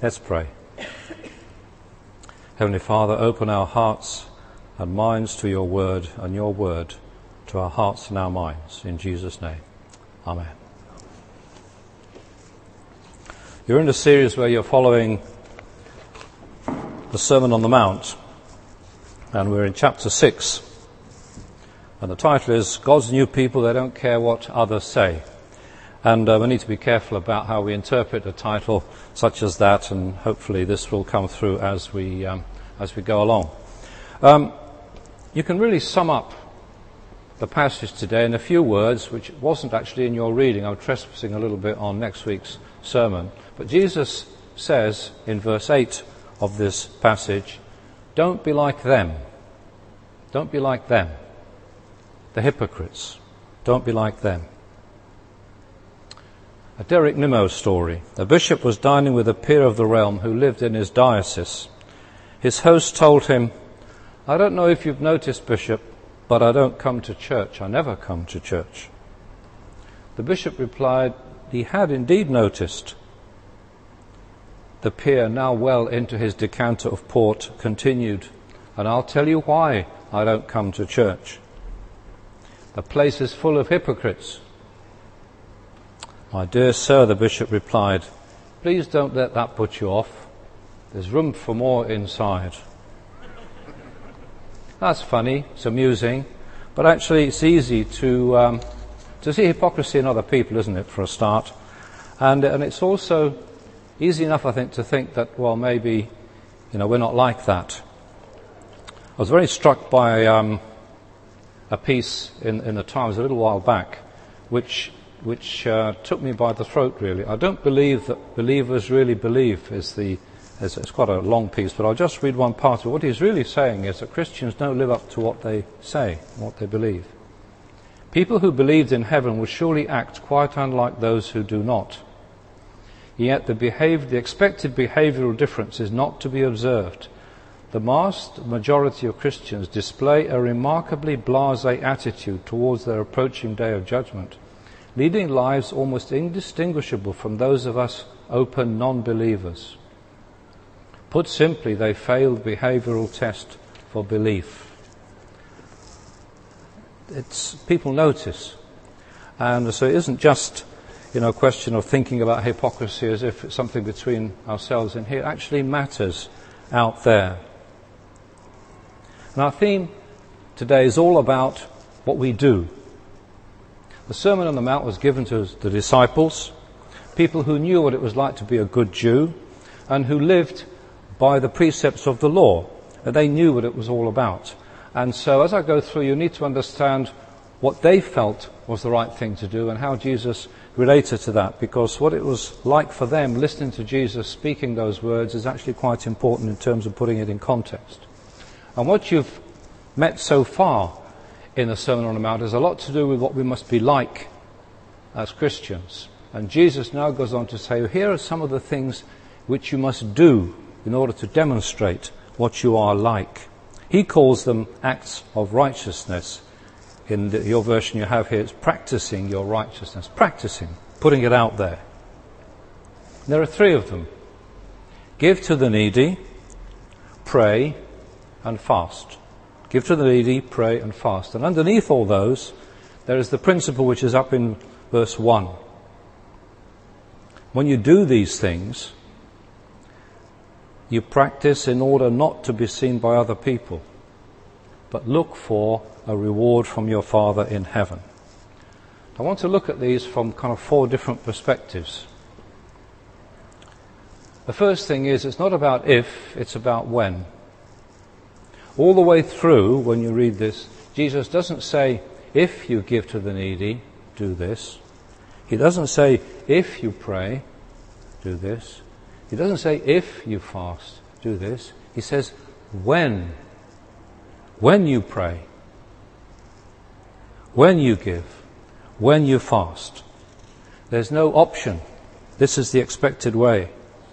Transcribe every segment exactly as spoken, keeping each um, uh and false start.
Let's pray. Heavenly Father, open our hearts and minds to your word, and your word to our hearts and our minds. In Jesus' name, amen. You're in a series where you're following the Sermon on the Mount, and we're in chapter six. And the title is, God's New People, They Don't Care What Others Say. And uh, we need to be careful about how we interpret a title such as that, and hopefully this will come through as we um, as we go along. Um, you can really sum up the passage today in a few words, which wasn't actually in your reading. I'm trespassing a little bit on next week's sermon. But Jesus says in verse eight of this passage, don't be like them. Don't be like them. The hypocrites. Don't be like them. A Derek Nimmo story. A bishop was dining with a peer of the realm who lived in his diocese. His host told him, I don't know if you've noticed, Bishop, but I don't come to church. I never come to church. The bishop replied, he had indeed noticed. The peer, now well into his decanter of port, continued, and I'll tell you why I don't come to church. The place is full of hypocrites. My dear sir, the bishop replied, please don't let that put you off. There's room for more inside. That's funny, it's amusing, but actually it's easy to um, to see hypocrisy in other people, isn't it, for a start? And and it's also easy enough, I think, to think that, well, maybe, you know, we're not like that. I was very struck by um, a piece in, in the Times a little while back, which which uh, took me by the throat, really. I don't believe that believers really believe is the, is, it's quite a long piece, but I'll just read one part of it. What he's really saying is that Christians don't live up to what they say, what they believe. People who believed in heaven would surely act quite unlike those who do not. Yet the behavior, the expected behavioral difference is not to be observed. The vast majority of Christians display a remarkably blasé attitude towards their approaching day of judgment, leading lives almost indistinguishable from those of us open non-believers. Put simply, they failed behavioral test for belief. It's, people notice. And so it isn't just, you know, a question of thinking about hypocrisy as if it's something between ourselves and here. It actually matters out there. And our theme today is all about what we do. The Sermon on the Mount was given to the disciples, people who knew what it was like to be a good Jew and who lived by the precepts of the law. And they knew what it was all about. And so as I go through, you need to understand what they felt was the right thing to do and how Jesus related to that, because what it was like for them listening to Jesus speaking those words is actually quite important in terms of putting it in context. And what you've met so far in the Sermon on the Mount has a lot to do with what we must be like as Christians. And Jesus now goes on to say, here are some of the things which you must do in order to demonstrate what you are like. He calls them acts of righteousness. In the, your version you have here, it's practicing your righteousness. Practicing, putting it out there. There are three of them. Give to the needy, pray, and fast. Give to the needy, pray, and fast. And underneath all those, there is the principle which is up in verse one. When you do these things, you practice in order not to be seen by other people, but look for a reward from your Father in heaven. I want to look at these from kind of four different perspectives. The first thing is, it's not about if, it's about when. All the way through, when you read this, Jesus doesn't say, if you give to the needy, do this. He doesn't say, if you pray, do this. He doesn't say, if you fast, do this. He says, when. When you pray. When you give. When you fast. There's no option. This is the expected way.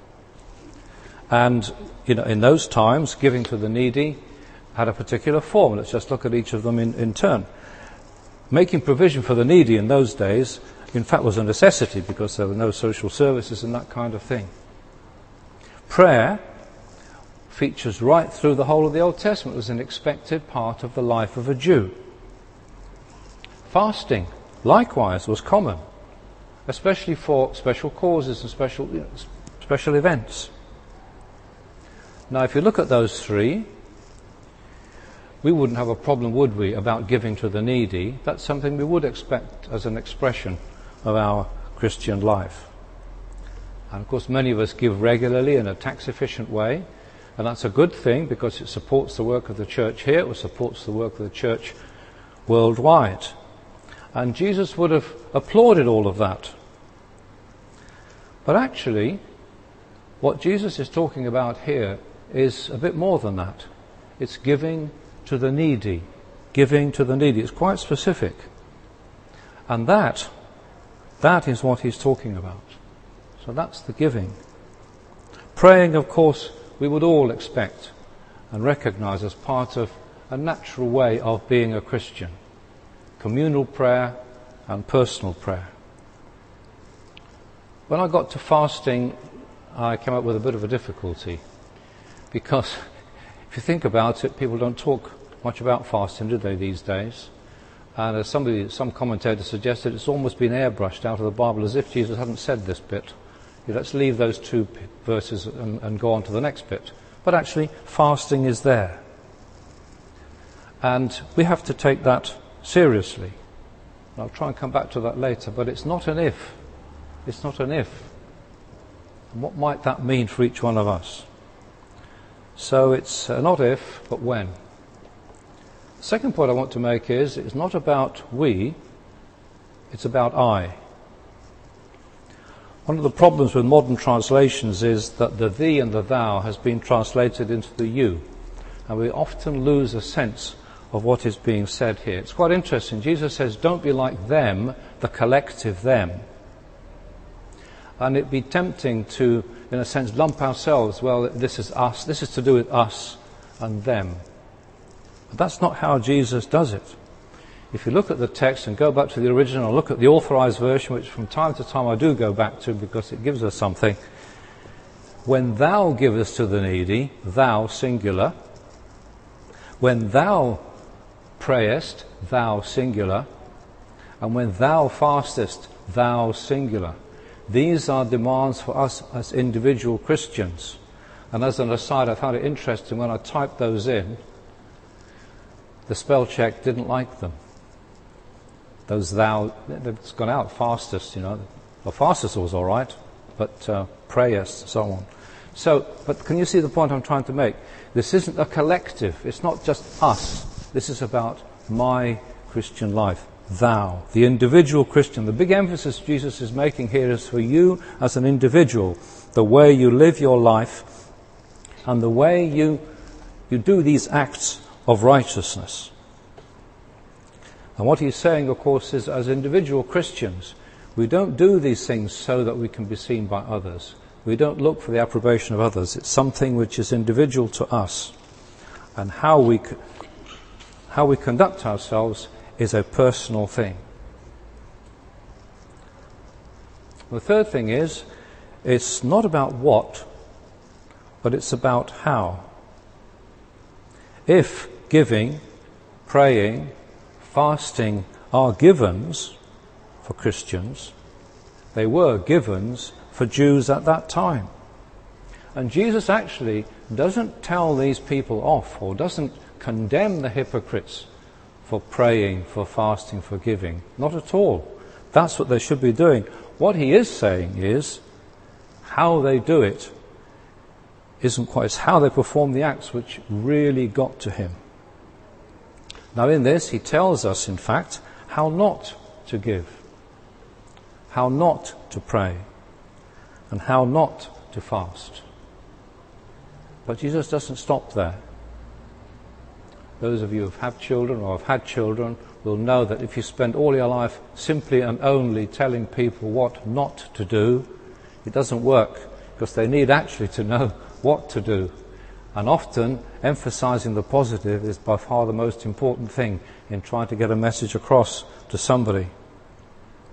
And, you know, in those times, giving to the needy had a particular form. Let's just look at each of them in, in turn. Making provision for the needy in those days, in fact, was a necessity because there were no social services and that kind of thing. prayer features right through the whole of the Old Testament. It was an expected part of the life of a Jew. Fasting, likewise, was common, especially for special causes and special, you know, special events. Now, if you look at those three, we wouldn't have a problem, would we, about giving to the needy? That's something we would expect as an expression of our Christian life. And of course, many of us give regularly in a tax-efficient way, and that's a good thing because it supports the work of the church here, it supports the work of the church worldwide. And Jesus would have applauded all of that. But actually, what Jesus is talking about here is a bit more than that. It's giving to the needy. Giving to the needy. It's quite specific. And that, that is what he's talking about. So that's the giving. Praying, of course, we would all expect and recognize as part of a natural way of being a Christian. Communal prayer and personal prayer. When I got to fasting, I came up with a bit of a difficulty, because if you think about it, people don't talk much about fasting, do they, these days? And as somebody, some commentator suggested, it's almost been airbrushed out of the Bible, as if Jesus hadn't said this bit. Let's leave those two verses and, and go on to the next bit. But actually, fasting is there. And we have to take that seriously. And I'll try and come back to that later, but it's not an if. It's not an if. And what might that mean for each one of us? So it's uh, not if, but when. The second point I want to make is, it's not about we, it's about I. One of the problems with modern translations is that the thee and the thou has been translated into the you, and we often lose a sense of what is being said here. It's quite interesting. Jesus says, don't be like them, the collective them. And it'd be tempting to, in a sense, lump ourselves, well, this is us, this is to do with us and them. But that's not how Jesus does it. If you look at the text and go back to the original, look at the authorized version, which from time to time I do go back to because it gives us something. When thou givest to the needy, thou singular. When thou prayest, thou singular. And when thou fastest, thou singular. These are demands for us as individual Christians. And as an aside, I found it interesting when I typed those in, the spell check didn't like them. Those thou, it's gone out, fastest, you know. Well, fastest was all right, but uh, prayest, so on. So, but can you see the point I'm trying to make? This isn't a collective. It's not just us. This is about my Christian life. Thou, the individual Christian. The big emphasis Jesus is making here is for you as an individual, the way you live your life and the way you you do these acts of righteousness. And what he's saying, of course, is as individual Christians, we don't do these things so that we can be seen by others. We don't look for the approbation of others. It's something which is individual to us. And how we how we conduct ourselves is a personal thing. The third thing is, it's not about what, but it's about how. If giving, praying, fasting are givens for Christians, they were givens for Jews at that time. And Jesus actually doesn't tell these people off or doesn't condemn the hypocrites for praying, for fasting, for giving. Not at all. That's what they should be doing. What he is saying is how they do it isn't quite, it's how they perform the acts which really got to him. Now in this, he tells us, in fact, how not to give, how not to pray, and how not to fast. But Jesus doesn't stop there. Those of you who have children or have had children will know that if you spend all your life simply and only telling people what not to do, it doesn't work, because they need actually to know what to do. And often, emphasizing the positive is by far the most important thing in trying to get a message across to somebody.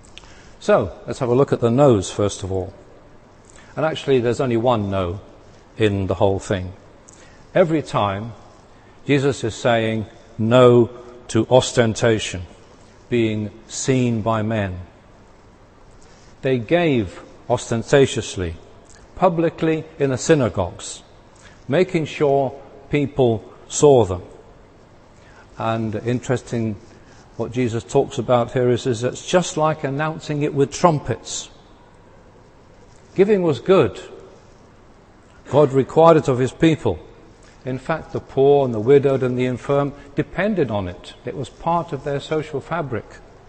So, let's have a look at the no's first of all. And actually, there's only one no. in the whole thing. Every time, Jesus is saying no to ostentation, being seen by men. They gave ostentatiously, publicly in the synagogues, making sure people saw them. And interesting, what Jesus talks about here is, is it's just like announcing it with trumpets. Giving was good. God required it of his people. In fact, the poor and the widowed and the infirm depended on it. It was part of their social fabric.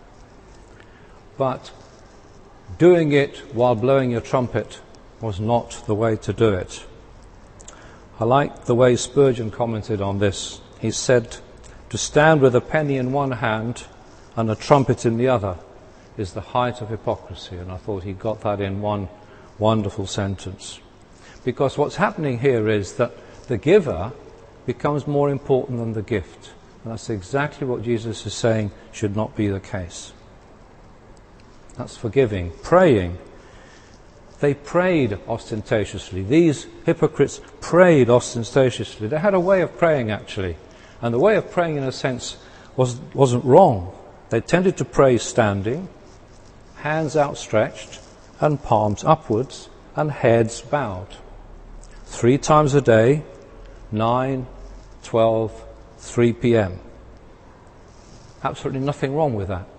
But doing it while blowing your trumpet was not the way to do it. I like the way Spurgeon commented on this. He said, to stand with a penny in one hand and a trumpet in the other is the height of hypocrisy. And I thought he got that in one wonderful sentence. Because what's happening here is that the giver becomes more important than the gift. And that's exactly what Jesus is saying should not be the case. That's forgiving. Praying. They prayed ostentatiously. These hypocrites prayed ostentatiously. They had a way of praying, actually. And the way of praying, in a sense, was, wasn't wrong. They tended to pray standing, hands outstretched, and palms upwards, and heads bowed. Three times a day, nine, twelve, three p.m. Absolutely nothing wrong with that.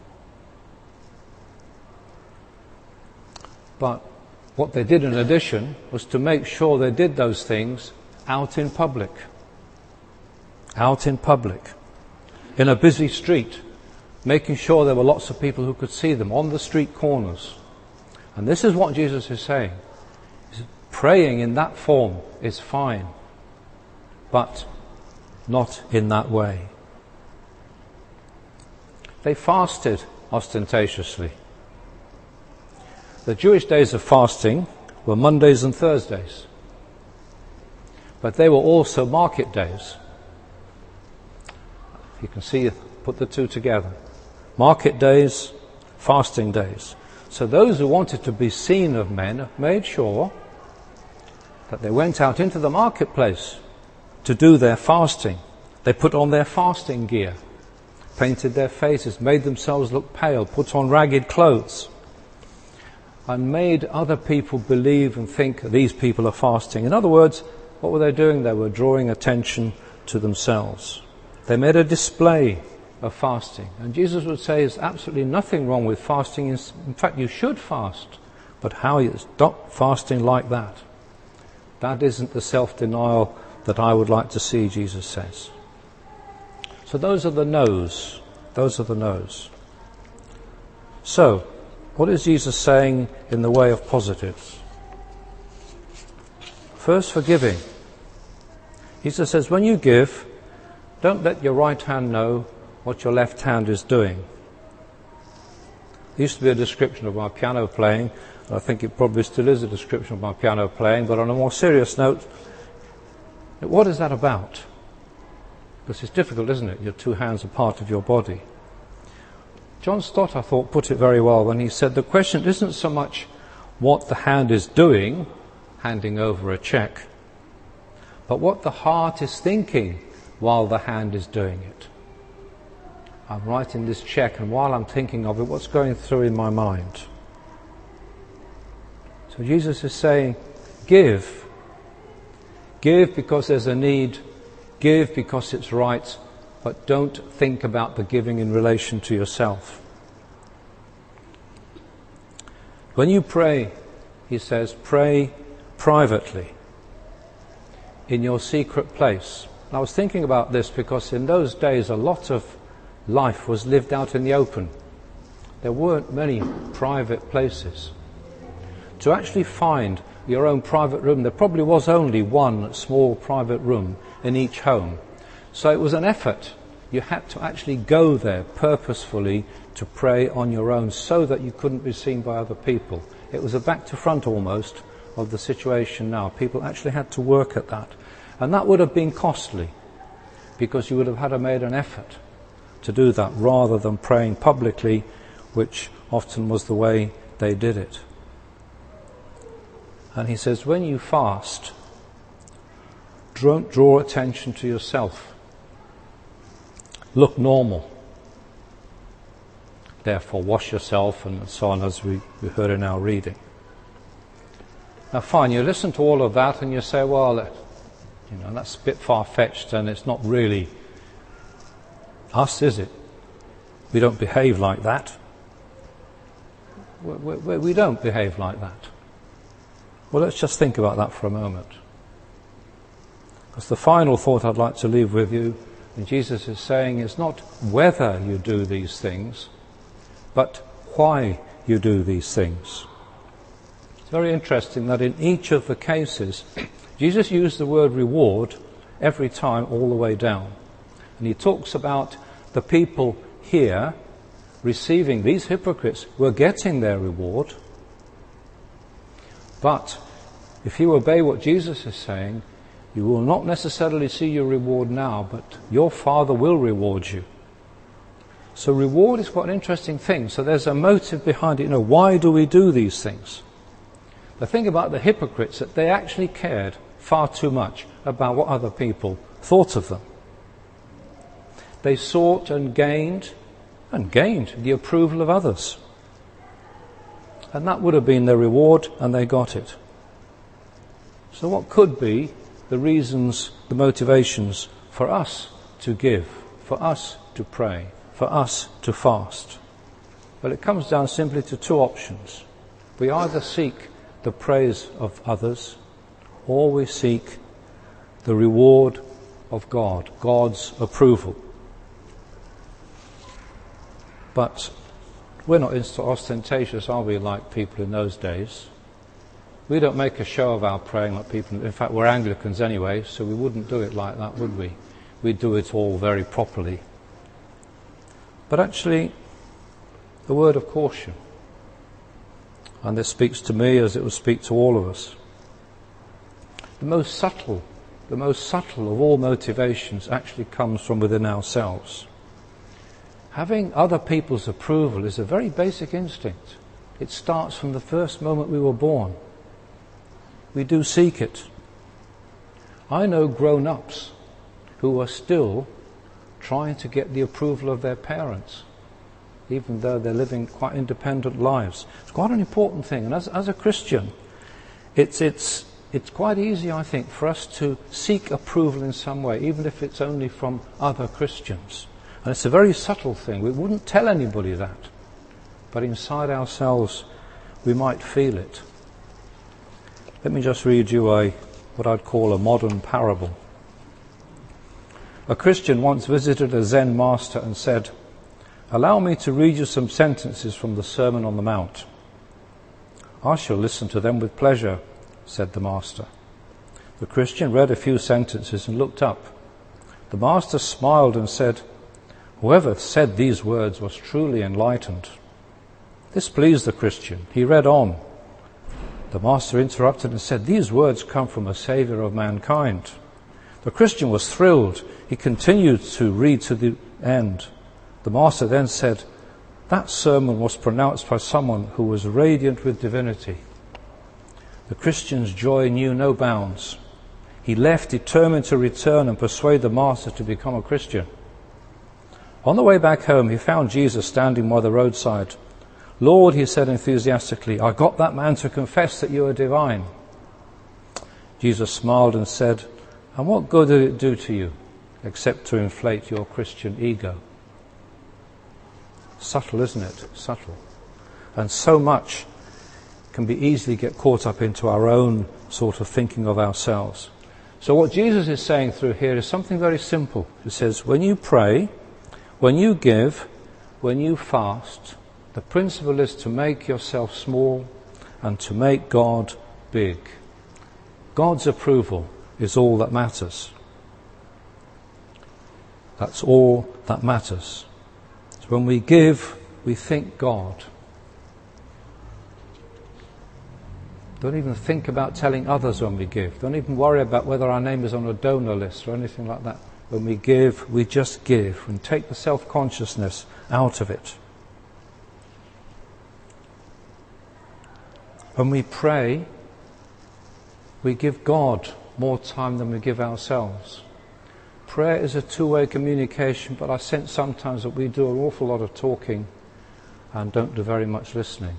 But what they did in addition was to make sure they did those things out in public. Out in public. In a busy street. Making sure there were lots of people who could see them on the street corners. And this is what Jesus is saying. Praying in that form is fine, but not in that way. They fasted ostentatiously. The Jewish days of fasting were Mondays and Thursdays, but they were also market days. You can see, put the two together. Market days, fasting days. So those who wanted to be seen of men made sure that they went out into the marketplace to do their fasting. They put on their fasting gear, painted their faces, made themselves look pale, put on ragged clothes, and made other people believe and think these people are fasting. In other words, what were they doing? They were drawing attention to themselves. They made a display of fasting. And Jesus would say there's absolutely nothing wrong with fasting. In fact, you should fast. But how you stop fasting like that? That isn't the self-denial that I would like to see, Jesus says. So those are the no's. Those are the no's. So, what is Jesus saying in the way of positives? First, forgiving. Jesus says, when you give, don't let your right hand know what your left hand is doing. There used to be a description of my piano playing. I think it probably still is a description of my piano playing, but on a more serious note, what is that about? Because it's difficult, isn't it? Your two hands are part of your body. John Stott, I thought, put it very well when he said the question isn't so much what the hand is doing, handing over a check, but what the heart is thinking while the hand is doing it. I'm writing this check, and while I'm thinking of it, what's going through in my mind? So Jesus is saying, give. Give because there's a need. Give because it's right. But don't think about the giving in relation to yourself. When you pray, he says, pray privately in your secret place. And I was thinking about this because in those days a lot of life was lived out in the open. There weren't many private places. To actually find your own private room, there probably was only one small private room in each home. So it was an effort. You had to actually go there purposefully to pray on your own so that you couldn't be seen by other people. It was a back to front almost of the situation now. People actually had to work at that. And that would have been costly because you would have had to made an effort to do that rather than praying publicly, which often was the way they did it. And he says, when you fast, Don't draw attention to yourself. Look normal. Therefore, wash yourself, and so on, as we, we heard in our reading. Now, fine, you listen to all of that and you say, well, you know, that's a bit far-fetched and it's not really us, is it? We don't behave like that. We, we, we don't behave like that. Well, let's just think about that for a moment. Because the final thought I'd like to leave with you, and Jesus is saying, is not whether you do these things, but why you do these things. It's very interesting that in each of the cases, Jesus used the word reward every time all the way down. And he talks about the people here receiving, these hypocrites were getting their reward. But if you obey what Jesus is saying, you will not necessarily see your reward now, but your Father will reward you. So reward is quite an interesting thing. So there's a motive behind it. You know, why do we do these things? The thing about the hypocrites, that they actually cared far too much about what other people thought of them. They sought and gained, and gained the approval of others. And that would have been their reward, and they got it. So what could be the reasons, the motivations for us to give, for us to pray, for us to fast? Well, it comes down simply to two options. We either seek the praise of others, or we seek the reward of God, God's approval. But we're not ostentatious, are we, like people in those days? We don't make a show of our praying like people. In fact, we're Anglicans anyway, so we wouldn't do it like that, would we? We'd do it all very properly. But actually, a word of caution. And this speaks to me as it will speak to all of us. The most subtle, the most subtle of all motivations actually comes from within ourselves. Having other people's approval is a very basic instinct. It starts from the first moment we were born. We do seek it. I know grown-ups who are still trying to get the approval of their parents, even though they're living quite independent lives. It's quite an important thing. And as, as a Christian, it's, it's, it's quite easy, I think, for us to seek approval in some way, even if it's only from other Christians. And it's a very subtle thing. We wouldn't tell anybody that. But inside ourselves, we might feel it. Let me just read you a what I'd call a modern parable. A Christian once visited a Zen master and said, "Allow me to read you some sentences from the Sermon on the Mount." "I shall listen to them with pleasure," said the master. The Christian read a few sentences and looked up. The master smiled and said, "Whoever said these words was truly enlightened." This pleased the Christian. He read on. The master interrupted and said, "These words come from a Saviour of mankind." The Christian was thrilled. He continued to read to the end. The master then said, "That sermon was pronounced by someone who was radiant with divinity." The Christian's joy knew no bounds. He left determined to return and persuade the master to become a Christian. On the way back home, he found Jesus standing by the roadside. "Lord," he said enthusiastically, "I got that man to confess that you are divine." Jesus smiled and said, "And what good did it do to you, except to inflate your Christian ego?" Subtle, isn't it? Subtle. And so much can be easily get caught up into our own sort of thinking of ourselves. So what Jesus is saying through here is something very simple. He says, when you pray, when you give, when you fast, the principle is to make yourself small and to make God big. God's approval is all that matters. That's all that matters. So when we give, we think God. Don't even think about telling others when we give. Don't even worry about whether our name is on a donor list or anything like that. When we give, we just give and take the self-consciousness out of it. When we pray, we give God more time than we give ourselves. Prayer is a two-way communication, but I sense sometimes that we do an awful lot of talking and don't do very much listening.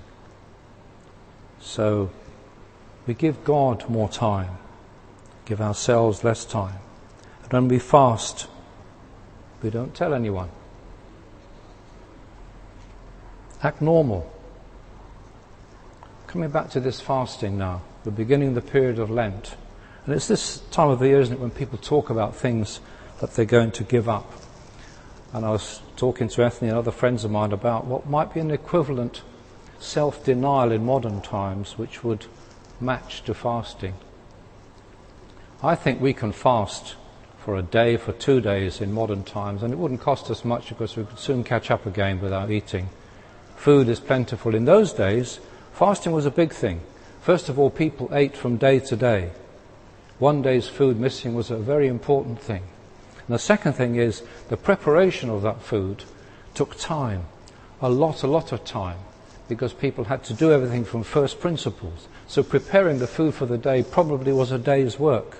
So we give God more time, give ourselves less time. And when we fast, we don't tell anyone. Act normal. Coming back to this fasting now, we're beginning the period of Lent. And it's this time of the year, isn't it, when people talk about things that they're going to give up. And I was talking to Anthony and other friends of mine about what might be an equivalent self-denial in modern times which would match to fasting. I think we can fast for a day, for two days in modern times, and it wouldn't cost us much because we could soon catch up again without eating. Food is plentiful. In those days, fasting was a big thing. First of all, people ate from day to day. One day's food missing was a very important thing. And the second thing is the preparation of that food took time, a lot, a lot of time, because people had to do everything from first principles. So preparing the food for the day probably was a day's work.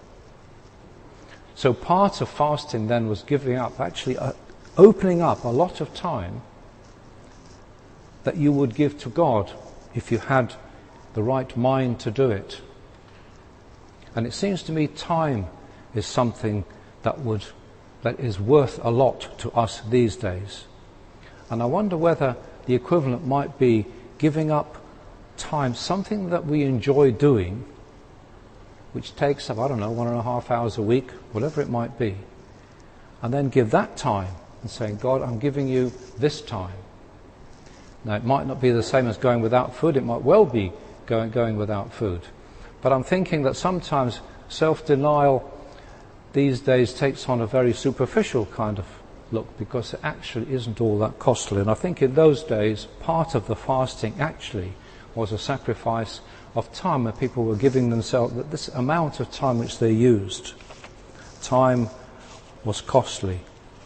So part of fasting then was giving up, actually uh, opening up a lot of time that you would give to God if you had the right mind to do it. And it seems to me time is something that would that is worth a lot to us these days. And I wonder whether the equivalent might be giving up time, something that we enjoy doing, which takes up, I don't know, one and a half hours a week, whatever it might be, and then give that time and saying, God, I'm giving you this time. Now, it might not be the same as going without food. It might well be going, going without food. But I'm thinking that sometimes self-denial these days takes on a very superficial kind of look because it actually isn't all that costly. And I think in those days, part of the fasting actually was a sacrifice of time where people were giving themselves this amount of time which they used. Time was costly.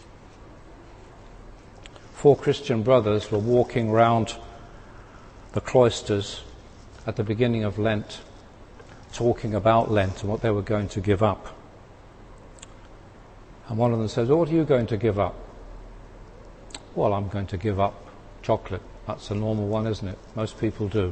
Four Christian brothers were walking round the cloisters at the beginning of Lent, talking about Lent and what they were going to give up. And one of them says, oh, what are you going to give up? Well, I'm going to give up chocolate. That's a normal one, isn't it? Most people do.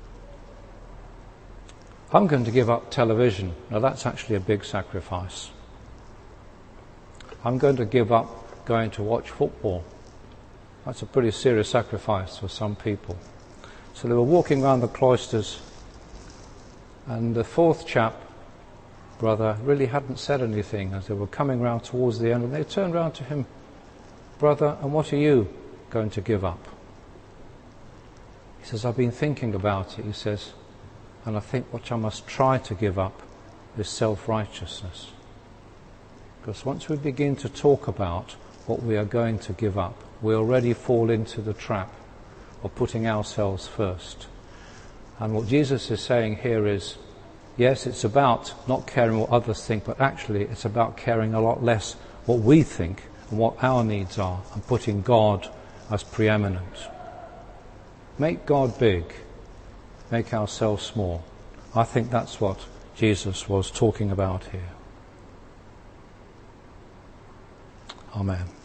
I'm going to give up television. Now that's actually a big sacrifice. I'm going to give up going to watch football. That's a pretty serious sacrifice for some people. So they were walking around the cloisters, and the fourth chap, brother, really hadn't said anything as they were coming round towards the end, and they turned round to him, brother, and what are you going to give up? He says, I've been thinking about it, he says, and I think what I must try to give up is self-righteousness. Because once we begin to talk about what we are going to give up, we already fall into the trap of putting ourselves first. And what Jesus is saying here is, yes, it's about not caring what others think, but actually it's about caring a lot less what we think and what our needs are, and putting God as preeminent. Make God big, make ourselves small. I think that's what Jesus was talking about here. Amen.